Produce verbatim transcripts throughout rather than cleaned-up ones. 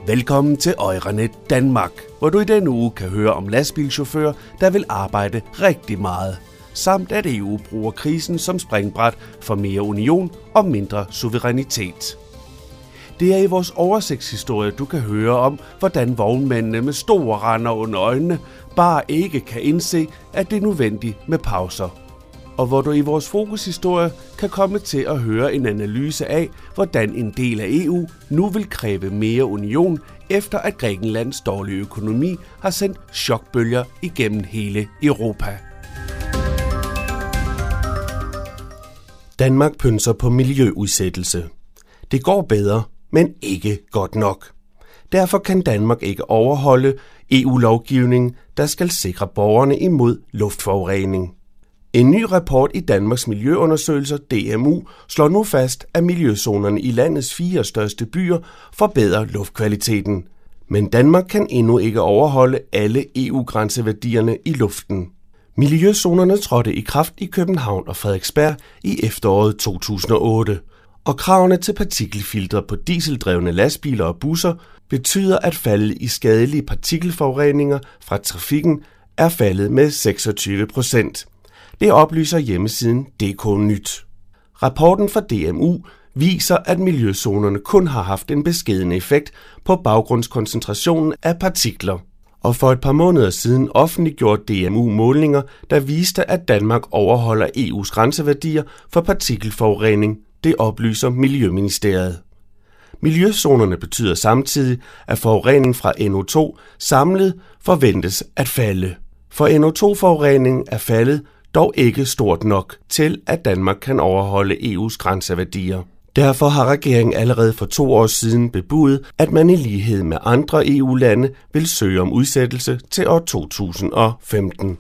Velkommen til Euranet Danmark, hvor du i denne uge kan høre om lastbilchauffører, der vil arbejde rigtig meget, samt at E U bruger krisen som springbræt for mere union og mindre suverænitet. Det er i vores oversigtshistorie, du kan høre om, hvordan vognmændene med store render under øjnene bare ikke kan indse, at det er nødvendigt med pauser. Og hvor du i vores fokushistorie kan komme til at høre en analyse af, hvordan en del af E U nu vil kræve mere union, efter at Grækenlands dårlige økonomi har sendt chokbølger igennem hele Europa. Danmark pønser på miljøudsættelse. Det går bedre, men ikke godt nok. Derfor kan Danmark ikke overholde E U-lovgivning, der skal sikre borgerne imod luftforurening. En ny rapport i Danmarks Miljøundersøgelser, D M U, slår nu fast, at miljøzonerne i landets fire største byer forbedrer luftkvaliteten. Men Danmark kan endnu ikke overholde alle E U-grænseværdierne i luften. Miljøzonerne trådte i kraft i København og Frederiksberg i efteråret to tusind og otte, og kravene til partikelfiltre på dieseldrevne lastbiler og busser betyder, at faldet i skadelige partikelforureninger fra trafikken er faldet med seksogtyve procent. Det oplyser hjemmesiden D K Nyt. Rapporten fra D M U viser, at miljøzonerne kun har haft en beskeden effekt på baggrundskoncentrationen af partikler. Og for et par måneder siden offentliggjorde D M U målinger, der viste, at Danmark overholder E U's grænseværdier for partikelforurening. Det oplyser Miljøministeriet. Miljøzonerne betyder samtidig, at forurening fra N O to samlet forventes at falde. For N O to forurening er faldet dog ikke stort nok til, at Danmark kan overholde E U's grænseværdier. Derfor har regeringen allerede for to år siden bebudet, at man i lighed med andre E U-lande vil søge om udsættelse til år to tusind og femten.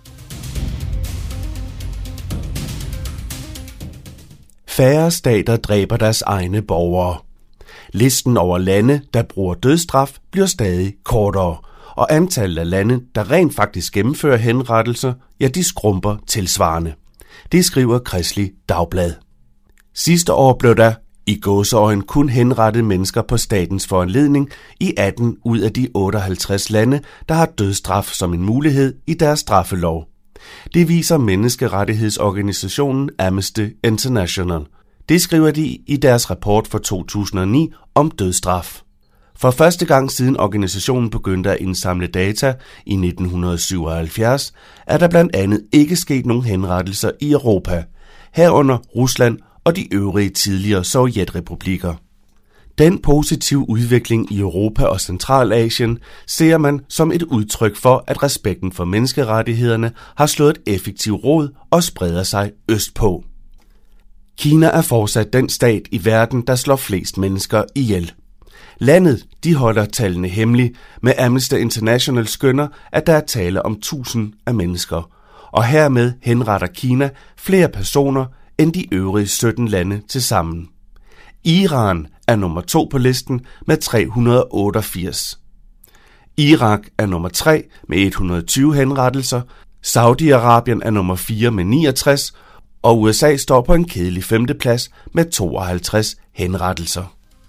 Færre stater dræber deres egne borgere. Listen over lande, der bruger dødsstraf, bliver stadig kortere, og antallet af lande, der rent faktisk gennemfører henrettelser, ja, de skrumper tilsvarende. Det skriver Kristeligt Dagblad. Sidste år blev der i gåseøjne kun henrettet mennesker på statens foranledning i atten ud af de otteoghalvtreds lande, der har dødsstraf som en mulighed i deres straffelov. Det viser menneskerettighedsorganisationen Amnesty International. Det skriver de i deres rapport for to tusind og ni om dødsstraf. For første gang siden organisationen begyndte at indsamle data i nitten syvoghalvfjerds, er der blandt andet ikke sket nogen henrettelser i Europa, herunder Rusland og de øvrige tidligere sovjetrepublikker. Den positive udvikling i Europa og Centralasien ser man som et udtryk for, at respekten for menneskerettighederne har slået et effektivt rod og spreder sig østpå. Kina er fortsat den stat i verden, der slår flest mennesker ihjel. Landet, de holder tallene hemmelige, med Amnesty International skønner, at der er tale om tusind af mennesker, og hermed henretter Kina flere personer end de øvrige sytten lande til sammen. Iran er nummer to på listen med tre hundrede og otteogfirs. Irak er nummer tre med et hundrede og tyve henrettelser, Saudi-Arabien er nummer fire med niogtres, og U S A står på en kedelig femteplads med tooghalvtreds henrettelser.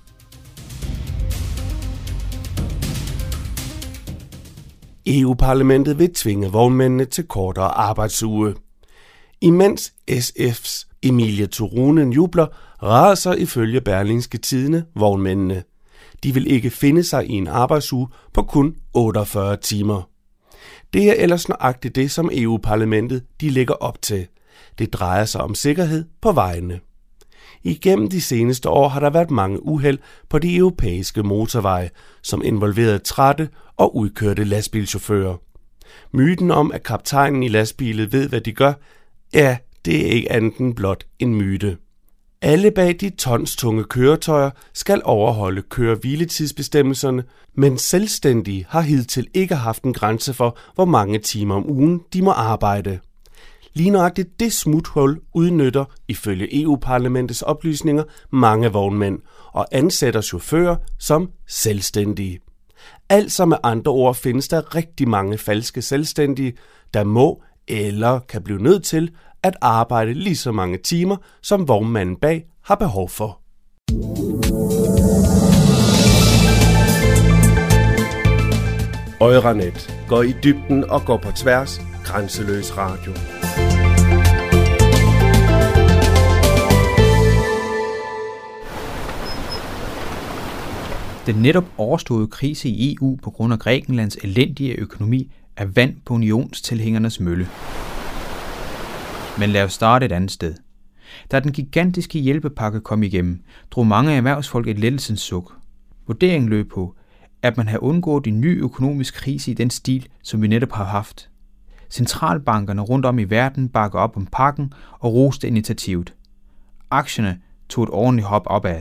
E U-parlamentet vil tvinge vognmændene til kortere arbejdsuge. Imens S F's Emilia Turunen jubler, raser ifølge Berlingske Tidende vognmændene. De vil ikke finde sig i en arbejdsuge på kun otteogfyrre timer. Det er ellers nøjagtigt det, som E U-parlamentet de lægger op til. Det drejer sig om sikkerhed på vejene. Igennem de seneste år har der været mange uheld på de europæiske motorveje, som involverede trætte og udkørte lastbilchauffører. Myten om, at kaptajnen i lastbilen ved, hvad de gør, ja, det er ikke andet end blot en myte. Alle bag de tonstunge køretøjer skal overholde køre-hviletidsbestemmelserne, men selvstændige har hidtil ikke haft en grænse for, hvor mange timer om ugen de må arbejde. Lige nøjagtigt det smuthul udnytter, ifølge E U-parlamentets oplysninger, mange vognmænd og ansætter chauffører som selvstændige. Altså med andre ord findes der rigtig mange falske selvstændige, der må eller kan blive nødt til at arbejde lige så mange timer, som vognmanden bag har behov for. Euranet går i dybden og går på tværs. Grænseløs radio. Den netop overståede krise i E U på grund af Grækenlands elendige økonomi er vand på unionstilhængernes mølle. Men lad os starte et andet sted. Da den gigantiske hjælpepakke kom igennem, drog mange erhvervsfolk et lettelsens suk. Vurderingen løb på, at man havde undgået en ny økonomisk krise i den stil, som vi netop har haft. Centralbankerne rundt om i verden bakker op om pakken og roste initiativet. Aktierne tog et ordentligt hop opad.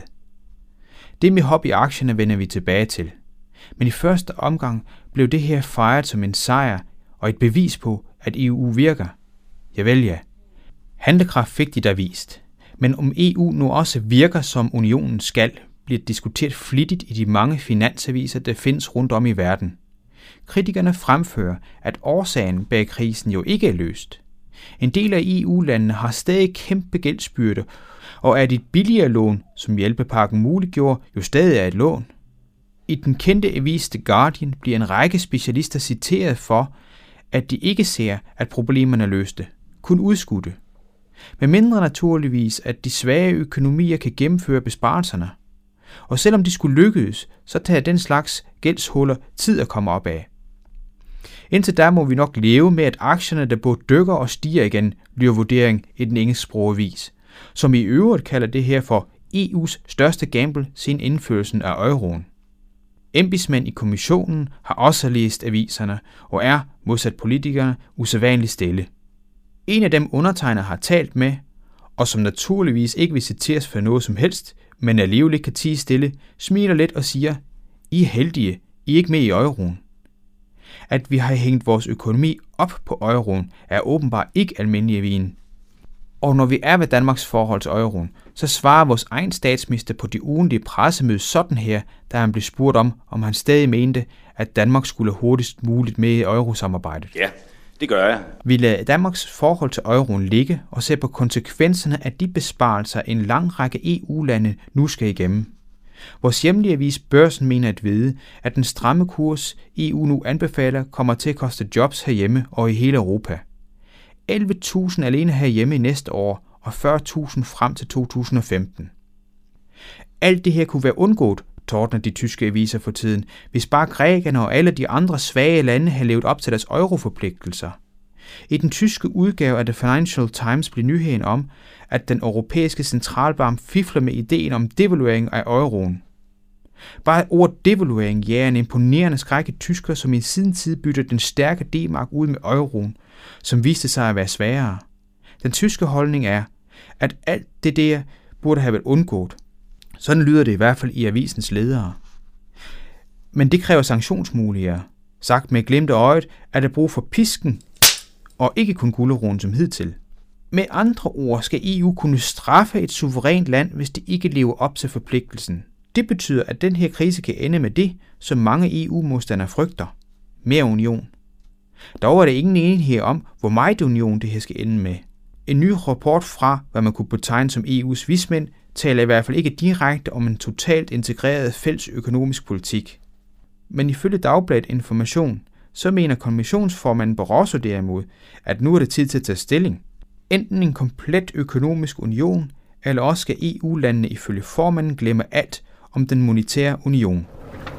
Det med hop i aktierne vender vi tilbage til. Men i første omgang blev det her fejret som en sejr og et bevis på, at E U virker. Javel ja. Handlekraft fik de der vist. Men om E U nu også virker som unionen skal, bliver diskuteret flittigt i de mange finansaviser, der findes rundt om i verden. Kritikerne fremfører, at årsagen bag krisen jo ikke er løst. En del af E U-landene har stadig kæmpe gældsbyrde, og at et billigere lån, som hjælpepakken muliggjorde, jo stadig er et lån. I den kendte avis The Guardian bliver en række specialister citeret for, at de ikke ser, at problemerne er løste, kun udskudte. Med mindre naturligvis, at de svage økonomier kan gennemføre besparelserne. Og selvom de skulle lykkes, så tager den slags gældshuller tid at komme op af. Indtil da må vi nok leve med, at aktierne, der både dykker og stiger igen, lyder vurdering i den engelsksprogede vis, som i øvrigt kalder det her for E U's største gamble siden indførelsen af euroen. Embedsmænd i kommissionen har også læst aviserne og er, modsat politikerne, usædvanligt stille. En af dem undertegner har talt med, og som naturligvis ikke vil citeres for noget som helst, men alligevel ikke kan tie stille, smiler lidt og siger, I er heldige, I er ikke med i euroen. At vi har hængt vores økonomi op på euroen, er åbenbart ikke almindelig vin. Og når vi er ved Danmarks forhold til euroen, så svarer vores egen statsminister på de ugentlige pressemøder sådan her, da han blev spurgt om, om han stadig mente, at Danmark skulle hurtigst muligt med i eurosamarbejdet. Ja, det gør jeg. Vi lader Danmarks forhold til euroen ligge og ser på konsekvenserne af de besparelser, en lang række E U-lande nu skal igennem. Vores hjemlige avis Børsen mener at vide, at den stramme kurs E U nu anbefaler kommer til at koste jobs herhjemme og i hele Europa. elleve tusind alene herhjemme i næste år og fyrre tusind frem til to tusind og femten. Alt det her kunne være undgået, tordner de tyske aviser for tiden, hvis bare grækerne og alle de andre svage lande havde levet op til deres euroforpligtelser. I den tyske udgave af The Financial Times blev nyheden om, at den europæiske centralbank fifler med ideen om devaluering af euroen. Bare ordet devaluering jager en imponerende skræk i tyskere, som i siden tid byttede den stærke D-mark ud med euroen, som viste sig at være sværere. Den tyske holdning er, at alt det der burde have været undgået. Sådan lyder det i hvert fald i avisens ledere. Men det kræver sanktionsmuligheder. Sagt med glemte øjet, er der brug for pisken, og ikke kun guleroden som hidtil. Med andre ord skal E U kunne straffe et suverænt land, hvis det ikke lever op til forpligtelsen. Det betyder, at den her krise kan ende med det, som mange E U-modstandere frygter. Mere union. Dog er der ingen enighed om, hvor meget union det her skal ende med. En ny rapport fra, hvad man kunne betegne som E U's vismænd, taler i hvert fald ikke direkte om en totalt integreret fælles økonomisk politik. Men ifølge Dagbladet Information, så mener kommissionsformanden Barroso derimod, at nu er det tid til at tage stilling. Enten en komplet økonomisk union, eller også skal E U-landene ifølge formanden glemme alt om den monetære union.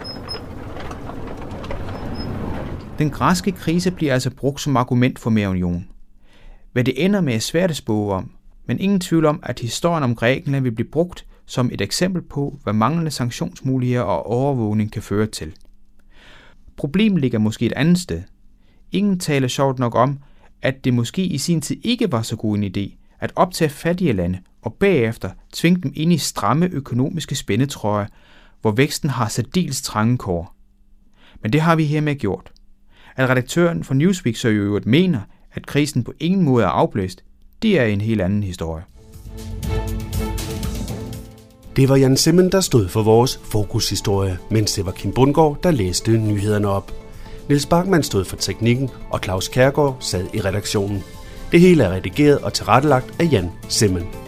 Den græske krise bliver altså brugt som argument for mere union. Hvad det ender med er svært at spå om, men ingen tvivl om, at historien om Grækenland vil blive brugt som et eksempel på, hvad manglende sanktionsmuligheder og overvågning kan føre til. Problemet ligger måske et andet sted. Ingen taler sjovt nok om, at det måske i sin tid ikke var så god en idé at optage fattige lande og bagefter tvinge dem ind i stramme økonomiske spændetrøjer, hvor væksten har særdeles trange kår. Men det har vi hermed gjort. At redaktøren for Newsweek så i øvrigt mener, at krisen på ingen måde er afblæst, det er en helt anden historie. Det var Jan Simmen, der stod for vores fokushistorie, mens det var Kim Bundgaard, der læste nyhederne op. Niels Bachmann stod for teknikken, og Claus Kjærgaard sad i redaktionen. Det hele er redigeret og tilrettelagt af Jan Simmen.